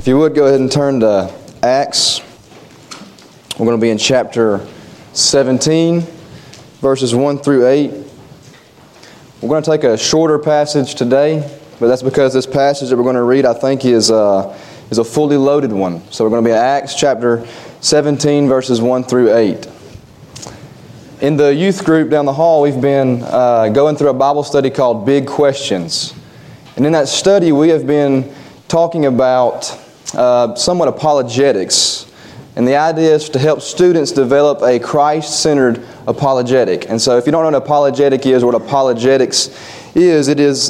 If you would, go ahead and turn to Acts. We're going to be in chapter 17, verses 1 through 8. We're going to take a shorter passage today, but that's because this passage that we're going to read, I think, is a fully loaded one. So we're going to be in Acts chapter 17, verses 1 through 8. In the youth group down the hall, we've been going through a Bible study called Big Questions. And in that study, we have been talking about somewhat apologetics. And the idea is to help students develop a Christ-centered apologetic. And so if you don't know what apologetic is, what apologetics is, it is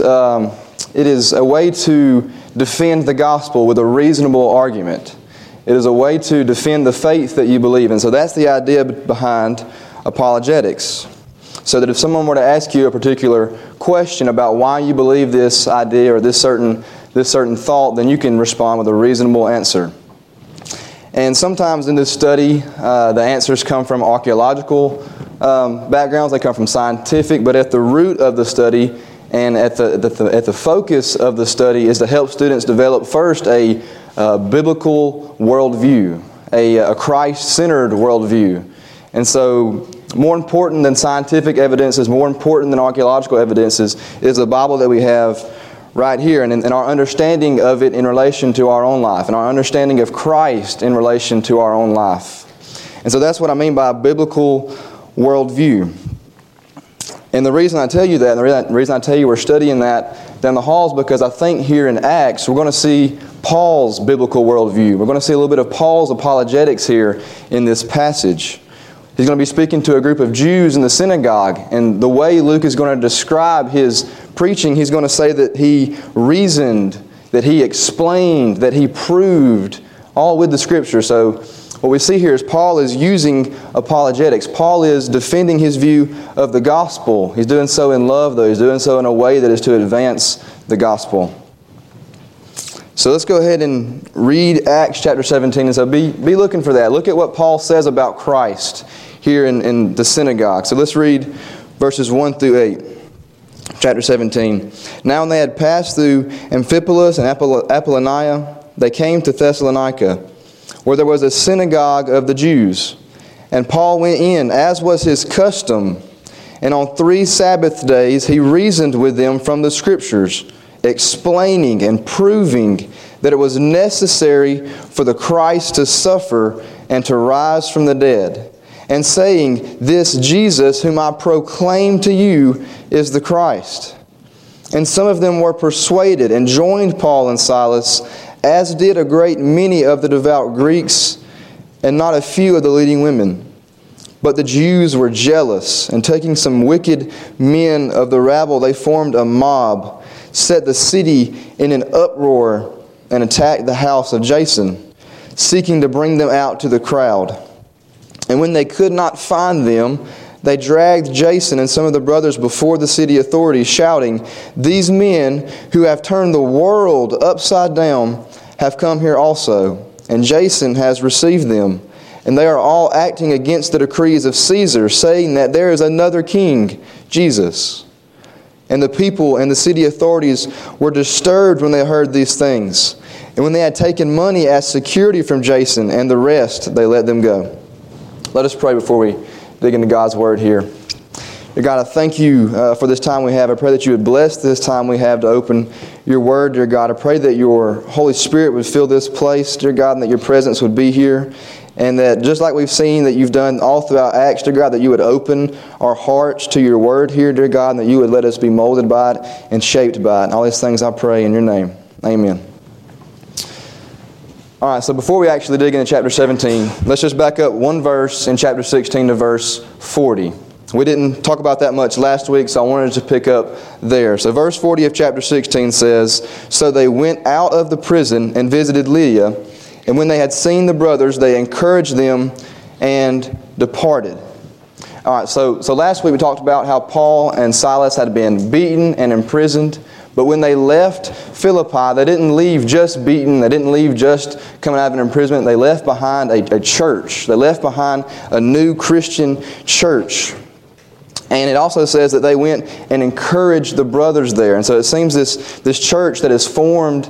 a way to defend the gospel with a reasonable argument. It is a way to defend the faith that you believe in. So that's the idea behind apologetics. So that if someone were to ask you a particular question about why you believe this idea or this certain thought, then you can respond with a reasonable answer. And sometimes in this study, the answers come from archaeological backgrounds, they come from scientific, but at the root of the study and at the focus of the study is to help students develop first a biblical worldview, a Christ-centered worldview. And so more important than scientific evidence, is more important than archaeological evidence is the Bible that we have right here, and our understanding of it in relation to our own life, and our understanding of Christ in relation to our own life. And so that's what I mean by a biblical worldview. And the reason I tell you that, and the reason I tell you we're studying that down the halls, because I think here in Acts we're going to see Paul's biblical worldview. We're going to see a little bit of Paul's apologetics here in this passage. He's going to be speaking to a group of Jews in the synagogue, and the way Luke is going to describe his preaching, he's going to say that he reasoned, that he explained, that he proved, all with the Scripture. So what we see here is Paul is using apologetics. Paul is defending his view of the gospel. He's doing so in love, though. He's doing so in a way that is to advance the gospel. So let's go ahead and read Acts chapter 17. And so be looking for that. Look at what Paul says about Christ here in the synagogue. So let's read verses 1 through 8. Chapter 17. Now when they had passed through Amphipolis and Apollonia, they came to Thessalonica, where there was a synagogue of the Jews. And Paul went in, as was his custom, and on 3 Sabbath days he reasoned with them from the Scriptures, explaining and proving that it was necessary for the Christ to suffer and to rise from the dead, and saying, "This Jesus whom I proclaim to you is the Christ." And some of them were persuaded and joined Paul and Silas, as did a great many of the devout Greeks, and not a few of the leading women. But the Jews were jealous, and taking some wicked men of the rabble, they formed a mob, set the city in an uproar, and attacked the house of Jason, seeking to bring them out to the crowd. And when they could not find them, they dragged Jason and some of the brothers before the city authorities, shouting, "These men who have turned the world upside down have come here also, and Jason has received them. And they are all acting against the decrees of Caesar, saying that there is another king, Jesus." And the people and the city authorities were disturbed when they heard these things. And when they had taken money as security from Jason and the rest, they let them go. Let us pray before we dig into God's Word here. Dear God, I thank you for this time we have. I pray that you would bless this time we have to open your Word, dear God. I pray that your Holy Spirit would fill this place, dear God, and that your presence would be here. And that just like we've seen that you've done all throughout Acts, dear God, that you would open our hearts to your Word here, dear God, and that you would let us be molded by it and shaped by it. And all these things I pray in your name. Amen. All right, so before we actually dig into chapter 17, let's just back up one verse in chapter 16 to verse 40. We didn't talk about that much last week, so I wanted to pick up there. So verse 40 of chapter 16 says, "So they went out of the prison and visited Lydia, and when they had seen the brothers, they encouraged them and departed." All right, so last week we talked about how Paul and Silas had been beaten and imprisoned. But when they left Philippi, they didn't leave just beaten. They didn't leave just coming out of an imprisonment. They left behind a church. They left behind a new Christian church. And it also says that they went and encouraged the brothers there. And so it seems this church that is formed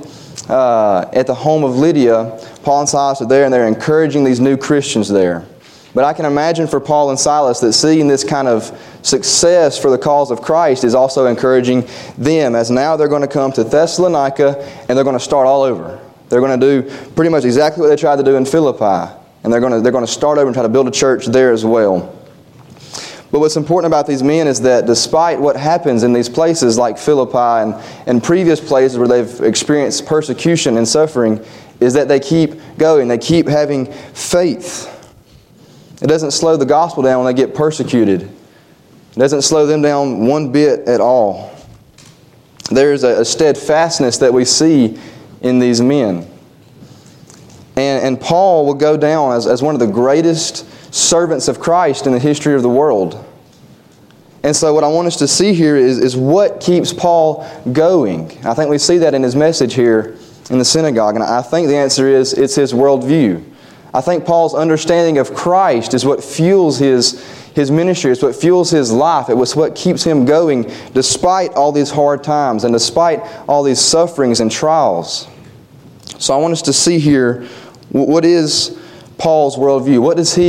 at the home of Lydia, Paul and Silas are there, and they're encouraging these new Christians there. But I can imagine for Paul and Silas that seeing this kind of success for the cause of Christ is also encouraging them, as now they're going to come to Thessalonica and they're going to start all over. They're going to do pretty much exactly what they tried to do in Philippi, and they're going to start over and try to build a church there as well. But what's important about these men is that despite what happens in these places like Philippi and previous places where they've experienced persecution and suffering, is that they keep going. They keep having faith. It doesn't slow the gospel down when they get persecuted. It doesn't slow them down one bit at all. There's a steadfastness that we see in these men. And Paul will go down as one of the greatest servants of Christ in the history of the world. And so what I want us to see here is what keeps Paul going. I think we see that in his message here in the synagogue. And I think the answer is it's his worldview. I think Paul's understanding of Christ is what fuels his ministry. It's what fuels his life. It was what keeps him going despite all these hard times and despite all these sufferings and trials. So I want us to see here, what is Paul's worldview?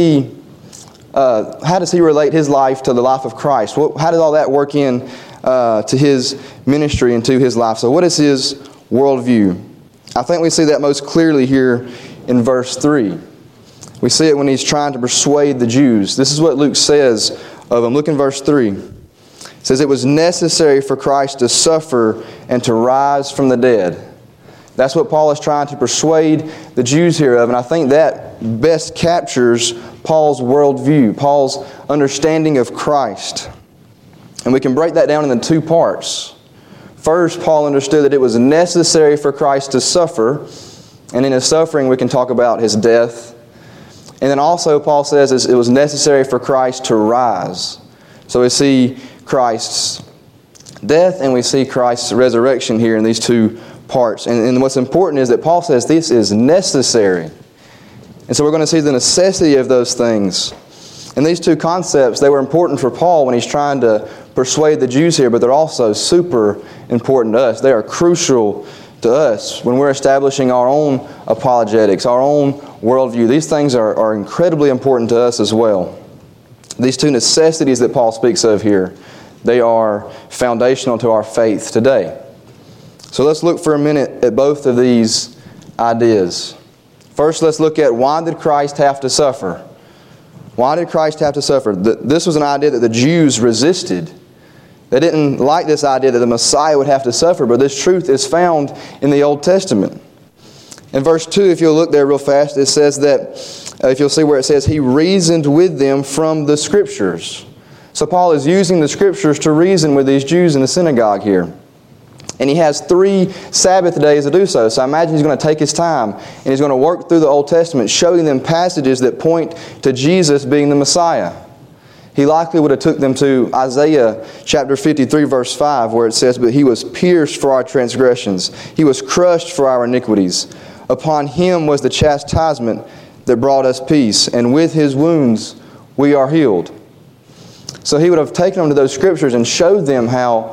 How does he relate his life to the life of Christ? How does all that work in to his ministry and to his life? So what is his worldview? I think we see that most clearly here in verse 3. We see it when he's trying to persuade the Jews. This is what Luke says of him. Look in verse 3. It says, "It was necessary for Christ to suffer and to rise from the dead." That's what Paul is trying to persuade the Jews here of. And I think that best captures Paul's worldview, Paul's understanding of Christ. And we can break that down into two parts. First, Paul understood that it was necessary for Christ to suffer. And in his suffering, we can talk about his death. And then also, Paul says it was necessary for Christ to rise. So we see Christ's death and we see Christ's resurrection here in these two parts. And what's important is that Paul says this is necessary. And so we're going to see the necessity of those things. And these two concepts, they were important for Paul when he's trying to persuade the Jews here, but they're also super important to us. They are crucial to us when we're establishing our own apologetics, our own worldview. These things are incredibly important to us as well. These two necessities that Paul speaks of here, they are foundational to our faith today. So let's look for a minute at both of these ideas. First, let's look at why did Christ have to suffer? Why did Christ have to suffer? This was an idea that the Jews resisted. They didn't like this idea that the Messiah would have to suffer, but this truth is found in the Old Testament. In verse 2, if you'll look there real fast, it says that, if you'll see where it says, He reasoned with them from the Scriptures. So Paul is using the Scriptures to reason with these Jews in the synagogue here. And he has 3 Sabbath days to do so. So I imagine he's going to take his time and he's going to work through the Old Testament, showing them passages that point to Jesus being the Messiah. He likely would have took them to Isaiah chapter 53 verse 5 where it says, "But He was pierced for our transgressions. He was crushed for our iniquities. Upon Him was the chastisement that brought us peace, and with His wounds we are healed." So he would have taken them to those scriptures and showed them how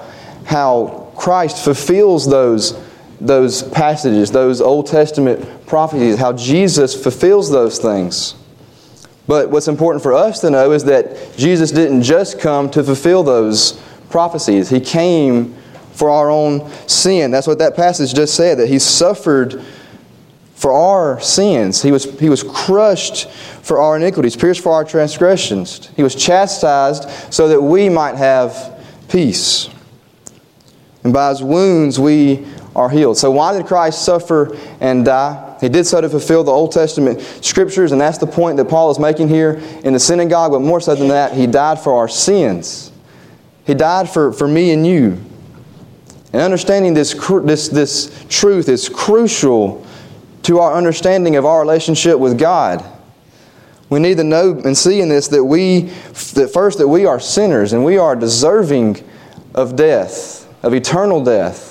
Christ fulfills those passages, those Old Testament prophecies, how Jesus fulfills those things. But what's important for us to know is that Jesus didn't just come to fulfill those prophecies. He came for our own sin. That's what that passage just said, that He suffered for our sins. He was crushed for our iniquities, pierced for our transgressions. He was chastised so that we might have peace. And by His wounds we are healed. So why did Christ suffer and die? He did so to fulfill the Old Testament Scriptures, and that's the point that Paul is making here in the synagogue. But more so than that, He died for our sins. He died for me and you. And understanding this truth is crucial to our understanding of our relationship with God. We need to know and see in this that we are sinners and we are deserving of death, of eternal death.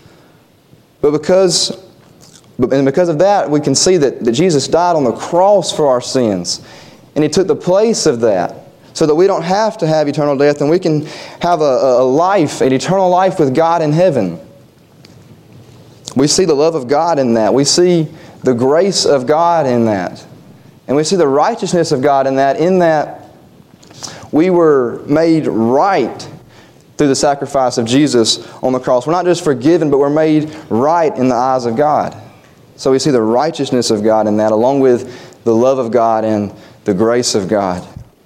But because of that, we can see that Jesus died on the cross for our sins. And He took the place of that so that we don't have to have eternal death and we can have a life, an eternal life with God in heaven. We see the love of God in that. We see the grace of God in that. And we see the righteousness of God in that we were made right through the sacrifice of Jesus on the cross. We're not just forgiven, but we're made right in the eyes of God. So we see the righteousness of God in that, along with the love of God and the grace of God.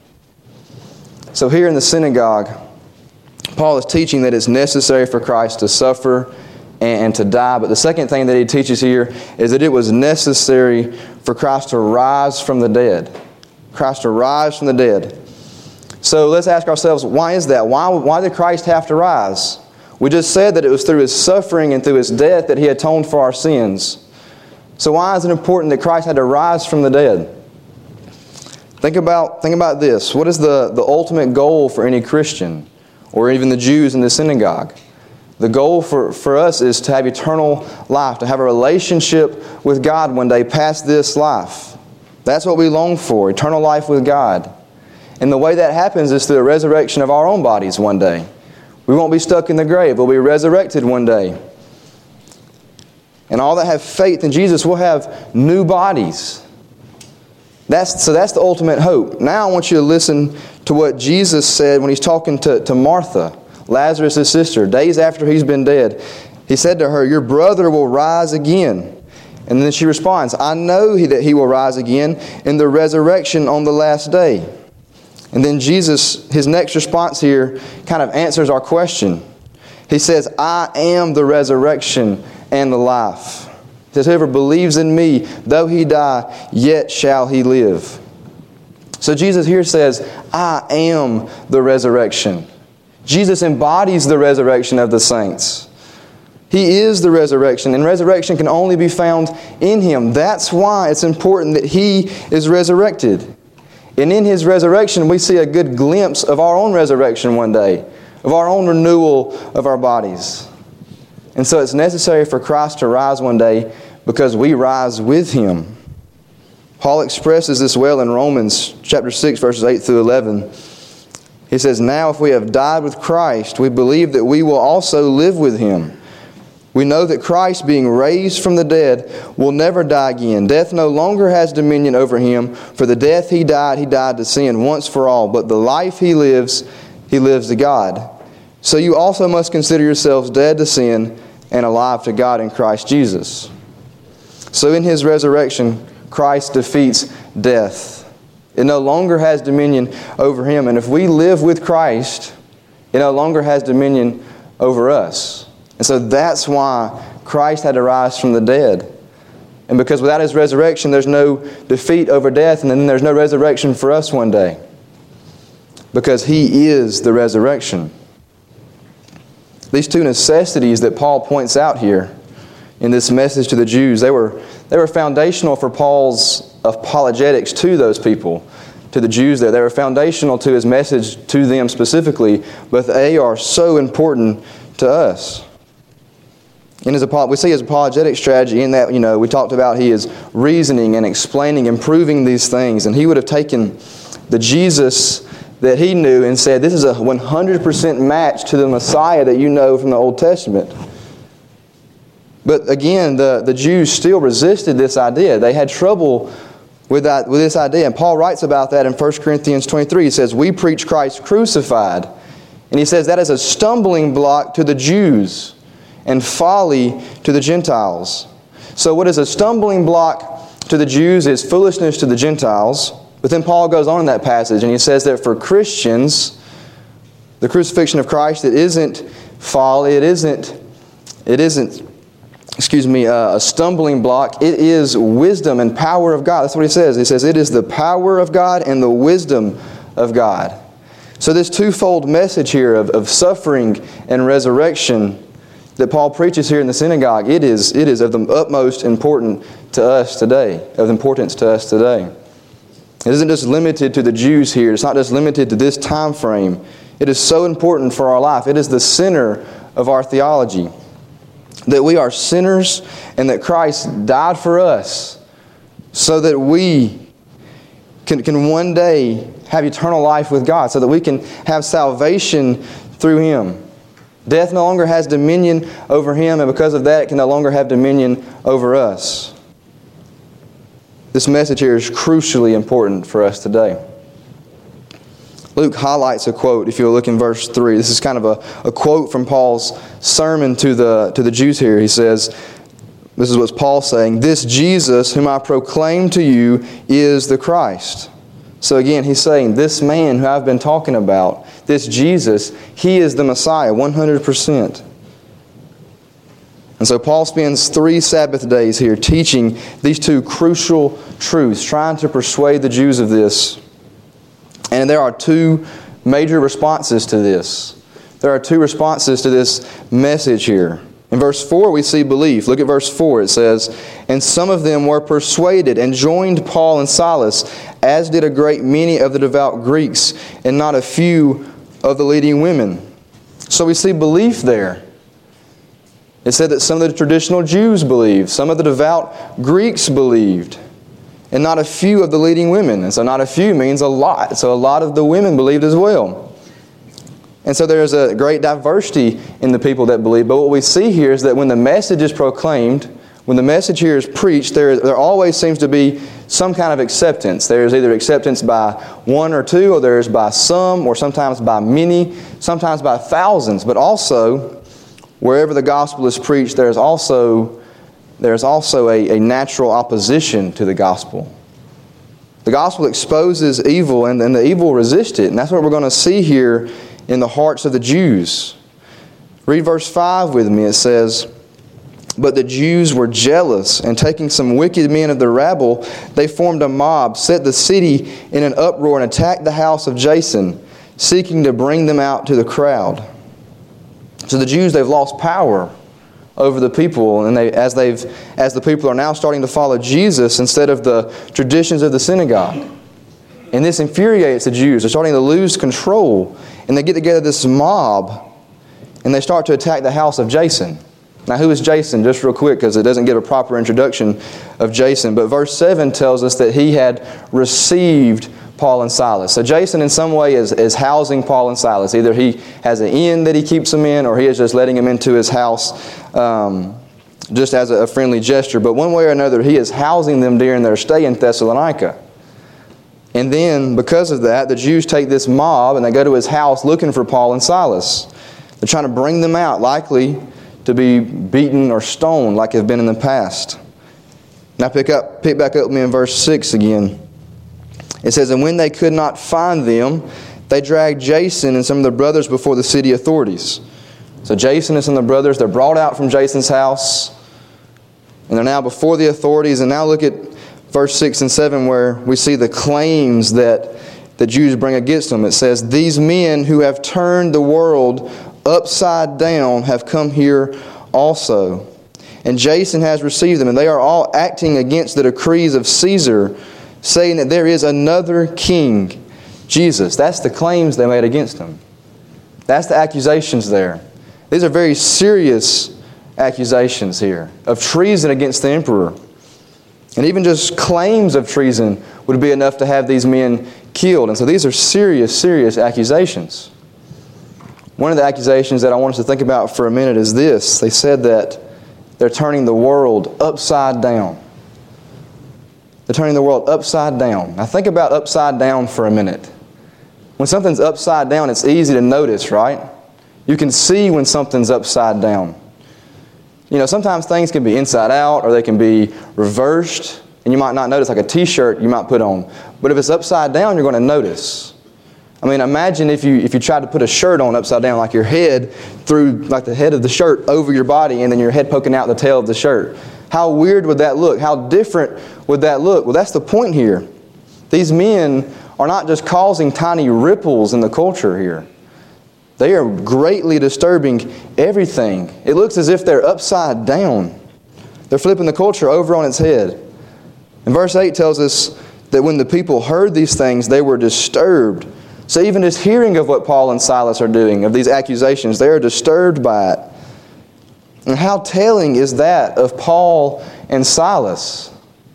So here in the synagogue, Paul is teaching that it's necessary for Christ to suffer and to die. But the second thing that he teaches here is that it was necessary for Christ to rise from the dead. Christ to rise from the dead. So let's ask ourselves, why is that? Why did Christ have to rise? We just said that it was through His suffering and through His death that He atoned for our sins. So why is it important that Christ had to rise from the dead? Think about this. What is the ultimate goal for any Christian, or even the Jews in the synagogue? The goal for us is to have eternal life, to have a relationship with God one day past this life. That's what we long for, eternal life with God. And the way that happens is through the resurrection of our own bodies one day. We won't be stuck in the grave. We'll be resurrected one day. And all that have faith in Jesus will have new bodies. That's the ultimate hope. Now I want you to listen to what Jesus said when He's talking to Martha, Lazarus' sister, days after he's been dead. He said to her, "Your brother will rise again." And then she responds, "I know that he will rise again in the resurrection on the last day." And then Jesus, His next response here kind of answers our question. He says, "I am the resurrection and the life. He says, whoever believes in Me, though he die, yet shall he live." So Jesus here says, I am the resurrection. Jesus embodies the resurrection of the saints. He is the resurrection, and resurrection can only be found in Him. That's why it's important that He is resurrected. And in His resurrection, we see a good glimpse of our own resurrection one day, of our own renewal of our bodies. And so it's necessary for Christ to rise one day because we rise with Him. Paul expresses this well in Romans chapter 6, verses 8 through 11. He says, "Now if we have died with Christ, we believe that we will also live with Him. We know that Christ, being raised from the dead, will never die again. Death no longer has dominion over Him. For the death He died to sin once for all. But the life He lives to God. So you also must consider yourselves dead to sin and alive to God in Christ Jesus." So in His resurrection, Christ defeats death. It no longer has dominion over Him. And if we live with Christ, it no longer has dominion over us. And so that's why Christ had to rise from the dead. And because without His resurrection, there's no defeat over death, and then there's no resurrection for us one day. Because He is the resurrection. These two necessities that Paul points out here in this message to the Jews, they were foundational for Paul's apologetics to those people, to the Jews there. They were foundational to his message to them specifically, but they are so important to us. We see his apologetic strategy in that, we talked about he is reasoning and explaining and proving these things. And he would have taken the Jesus that he knew and said, this is a 100% match to the Messiah that you know from the Old Testament. But again, the Jews still resisted this idea. They had trouble with this idea. And Paul writes about that in 1 Corinthians 23. He says, "We preach Christ crucified." And he says that is a stumbling block to the Jews and folly to the Gentiles. So what is a stumbling block to the Jews is foolishness to the Gentiles. But then Paul goes on in that passage and he says that for Christians, the crucifixion of Christ, it isn't folly, it isn't a stumbling block. It is wisdom and power of God. That's what he says. He says it is the power of God and the wisdom of God. So this twofold message here of suffering and resurrection that Paul preaches here in the synagogue, it is of the utmost importance to us today. It isn't just limited to the Jews here. It's not just limited to this time frame. It is so important for our life. It is the center of our theology. That we are sinners and that Christ died for us so that we can one day have eternal life with God, so that we can have salvation through Him. Death no longer has dominion over him, and because of that, it can no longer have dominion over us. This message here is crucially important for us today. Luke highlights a quote, if you'll look in verse 3. This is kind of a quote from Paul's sermon to the Jews here. He says, this is what Paul's saying, "This Jesus whom I proclaim to you is the Christ." So again, he's saying, this man who I've been talking about, this Jesus, he is the Messiah, 100%. And so Paul spends 3 Sabbath days here teaching these 2 crucial truths, trying to persuade the Jews of this. And there are 2 major responses to this. There are 2 responses to this message here. In verse 4 we see belief. Look at verse 4. It says, "And some of them were persuaded and joined Paul and Silas, as did a great many of the devout Greeks, and not a few of the leading women." So we see belief there. It said that some of the traditional Jews believed, some of the devout Greeks believed, and not a few of the leading women. And so not a few means a lot. So a lot of the women believed as well. And so there's a great diversity in the people that believe. But what we see here is that when the message is proclaimed, when the message here is preached, there always seems to be some kind of acceptance. There's either acceptance by 1 or 2, or there's by some, or sometimes by many, sometimes by thousands. But also, wherever the gospel is preached, there's also a natural opposition to the gospel. The gospel exposes evil, and the evil resist it. And that's what we're going to see here in the hearts of the Jews. Read verse 5 with me. It says, "But the Jews were jealous, and taking some wicked men of the rabble, they formed a mob, set the city in an uproar, and attacked the house of Jason, seeking to bring them out to the crowd." So the Jews, they've lost power over the people, and as the people are now starting to follow Jesus instead of the traditions of the synagogue. And this infuriates the Jews. They're starting to lose control, and they get together this mob, and they start to attack the house of Jason. Now, who is Jason? Just real quick, because it doesn't give a proper introduction of Jason. But verse 7 tells us that he had received Paul and Silas. So Jason in some way is housing Paul and Silas. Either he has an inn that he keeps them in, or he is just letting them into his house just as a friendly gesture. But one way or another, he is housing them during their stay in Thessalonica. And then, because of that, the Jews take this mob and they go to his house looking for Paul and Silas. They're trying to bring them out, likely to be beaten or stoned like have been in the past. Now pick back up with me in verse 6 again. It says, "And when they could not find them, they dragged Jason and some of the brothers before the city authorities." So Jason and some of the brothers, they're brought out from Jason's house, and they're now before the authorities. And now look at verse 6 and 7, where we see the claims that the Jews bring against them. It says, "These men who have turned the world upside down have come here also. And Jason has received them, and they are all acting against the decrees of Caesar, saying that there is another king, Jesus." That's the claims they made against him. That's the accusations there. These are very serious accusations here of treason against the emperor. And even just claims of treason would be enough to have these men killed. And so these are serious, serious accusations. One of the accusations that I want us to think about for a minute is this. They said that they're turning the world upside down. They're turning the world upside down. Now think about upside down for a minute. When something's upside down, it's easy to notice, right? You can see when something's upside down. You know, sometimes things can be inside out, or they can be reversed, and you might not notice, like a t-shirt you might put on. But if it's upside down, you're going to notice. I mean, imagine if you tried to put a shirt on upside down, like your head through, like the head of the shirt over your body, and then your head poking out the tail of the shirt. How weird would that look? How different would that look? Well, that's the point here. These men are not just causing tiny ripples in the culture here. They are greatly disturbing everything. It looks as if they're upside down. They're flipping the culture over on its head. And verse 8 tells us that when the people heard these things, they were disturbed. So even just hearing of what Paul and Silas are doing, of these accusations, they are disturbed by it. And how telling is that of Paul and Silas?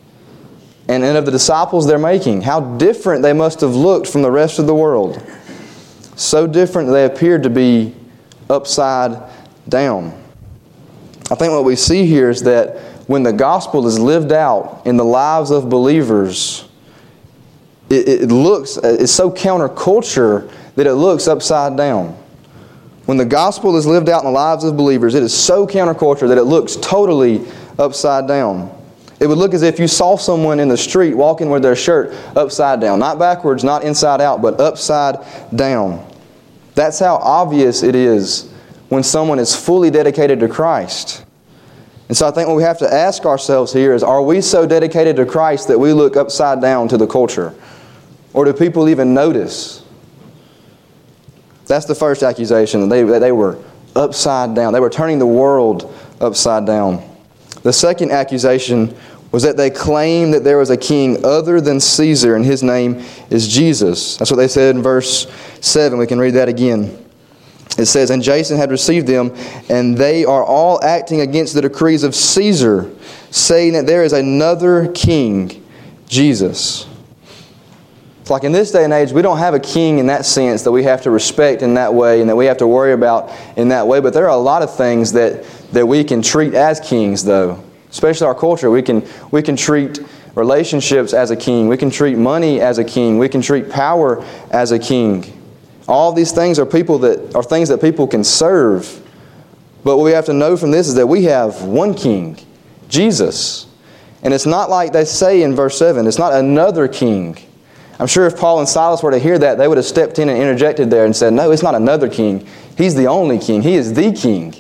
And of the disciples they're making. How different they must have looked from the rest of the world. So different they appeared to be upside down. I think what we see here is that when the gospel is lived out in the lives of believers, it's so counterculture that it looks upside down. When the gospel is lived out in the lives of believers, it is so counterculture that it looks totally upside down. It would look as if you saw someone in the street walking with their shirt upside down. Not backwards, not inside out, but upside down. That's how obvious it is when someone is fully dedicated to Christ. And so I think what we have to ask ourselves here is, are we so dedicated to Christ that we look upside down to the culture? Or do people even notice? That's the first accusation, that they were upside down. They were turning the world upside down. The second accusation was that they claimed that there was a king other than Caesar, and his name is Jesus. That's what they said in verse 7. We can read that again. It says, "And Jason had received them, and they are all acting against the decrees of Caesar, saying that there is another king, Jesus." It's like in this day and age, we don't have a king in that sense that we have to respect in that way and that we have to worry about in that way. But there are a lot of things that we can treat as kings, though. Especially our culture. We can treat relationships as a king. We can treat money as a king. We can treat power as a king. All these things are things that people can serve. But what we have to know from this is that we have one king, Jesus. And it's not like they say in verse 7, it's not another king. I'm sure if Paul and Silas were to hear that, they would have stepped in and interjected there and said, no, it's not another king. He's the only king. He is the king.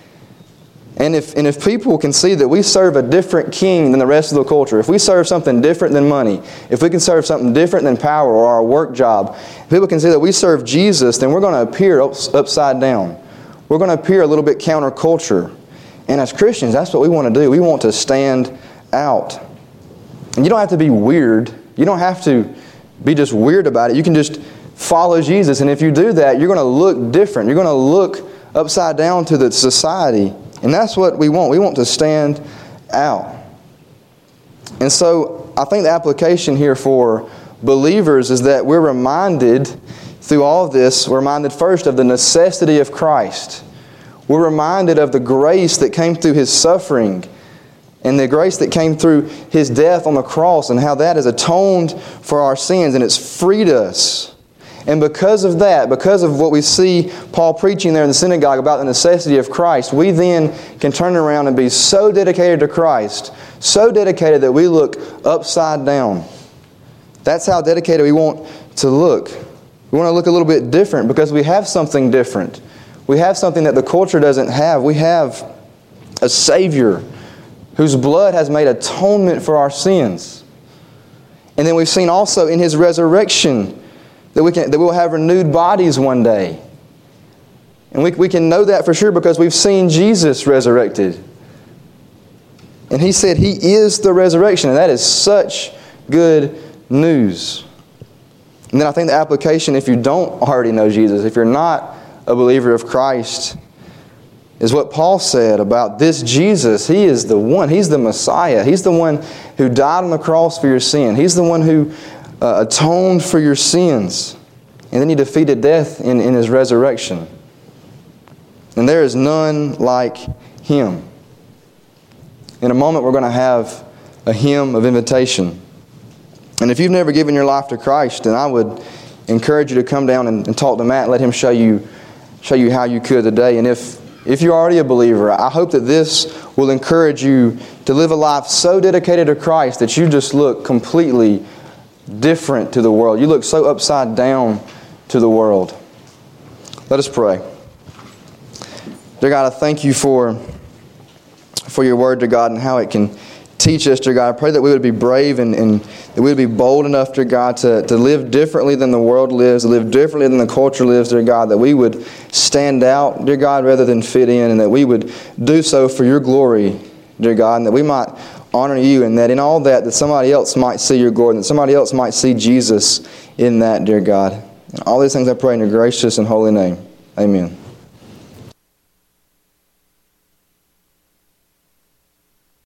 And if people can see that we serve a different king than the rest of the culture, if we serve something different than money, if we can serve something different than power or our work job, if people can see that we serve Jesus, then we're going to appear upside down. We're going to appear a little bit counterculture. And as Christians, that's what we want to do. We want to stand out. And you don't have to be weird. You don't have to be just weird about it. You can just follow Jesus. And if you do that, you're going to look different. You're going to look upside down to the society. And that's what we want. We want to stand out. And so I think the application here for believers is that we're reminded through all of this, we're reminded first of the necessity of Christ. We're reminded of the grace that came through His suffering and the grace that came through His death on the cross and how that has atoned for our sins and it's freed us. And because of that, because of what we see Paul preaching there in the synagogue about the necessity of Christ, we then can turn around and be so dedicated to Christ, so dedicated that we look upside down. That's how dedicated we want to look. We want to look a little bit different because we have something different. We have something that the culture doesn't have. We have a Savior whose blood has made atonement for our sins. And then we've seen also in His resurrection that we will have renewed bodies one day. And we can know that for sure because we've seen Jesus resurrected. And He said He is the resurrection. And that is such good news. And then I think the application, if you don't already know Jesus, if you're not a believer of Christ, is what Paul said about this Jesus. He is the one. He's the Messiah. He's the one who died on the cross for your sin. He's the one who atoned for your sins. And then He defeated death in His resurrection. And there is none like Him. In a moment we're going to have a hymn of invitation. And if you've never given your life to Christ, then I would encourage you to come down and talk to Matt and let him show you how you could today. And if you're already a believer, I hope that this will encourage you to live a life so dedicated to Christ that you just look completely different to the world. You look so upside down to the world. Let us pray. Dear God, I thank You for Your Word, dear God, and how it can teach us, dear God. I pray that we would be brave and that we would be bold enough, dear God, to live differently than the world lives, to live differently than the culture lives, dear God, that we would stand out, dear God, rather than fit in, and that we would do so for Your glory, dear God, and that we might honor You, and that in all that somebody else might see Your glory, and that somebody else might see Jesus in that, dear God. And all these things I pray in Your gracious and holy name. Amen.